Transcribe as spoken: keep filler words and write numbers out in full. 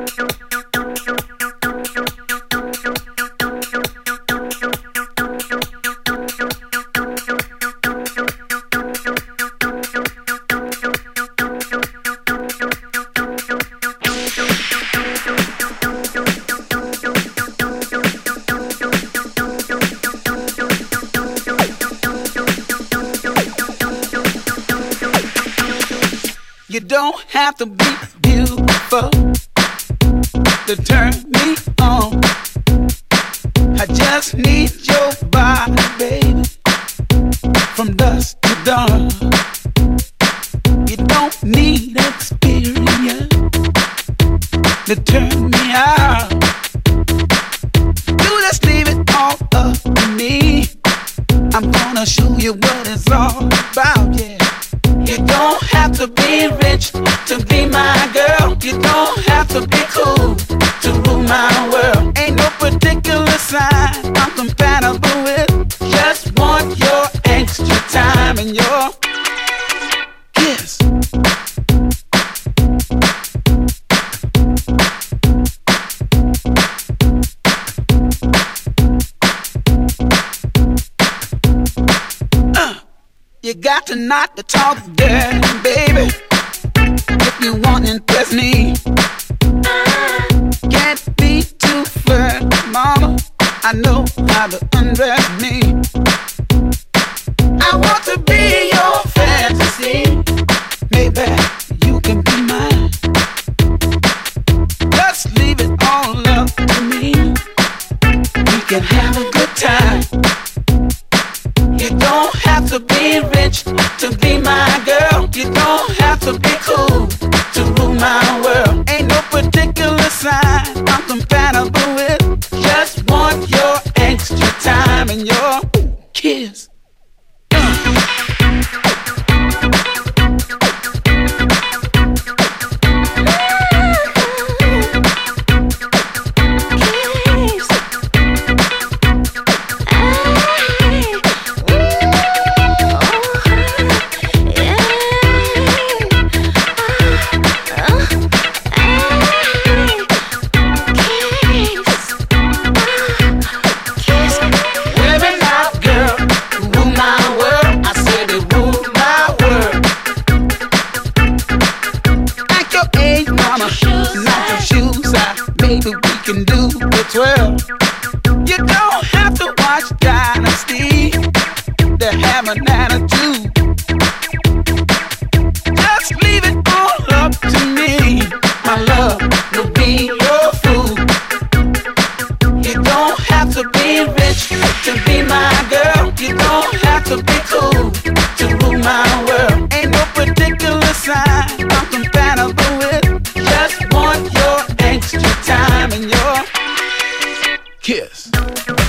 You don't have to be beautiful to turn me on. I just need your body, baby, from dusk to dawn. You don't need experience to turn me out. You just leave it all up to me. I'm gonna show you what it's all about, yeah. You don't have to be rich to be my girl. You don't have to be cool to rule my world. Ain't no particular sign I'm compatible with. Just want your extra time and your kiss. You got to not to talk dirty, baby, if you want to impress me. Can't be too flirty, mama. I know how to undress me. I want to be your fantasy. Maybe you can be mine. Just leave it all up to me. We can have a good time. You don't have to be rich to be my girl. You don't have to be cool to rule my world. Ain't no particular sign I'm compatible with. Just want your extra time and your kiss. Well, you don't have to watch Dynasty to have an attitude. Just leave it all up to me. My love will be your food. You don't have to be rich to be my girl. You don't have to be cool to rule my world. Ain't no particular sign I'm compatible with. Just want your extra time and your kiss.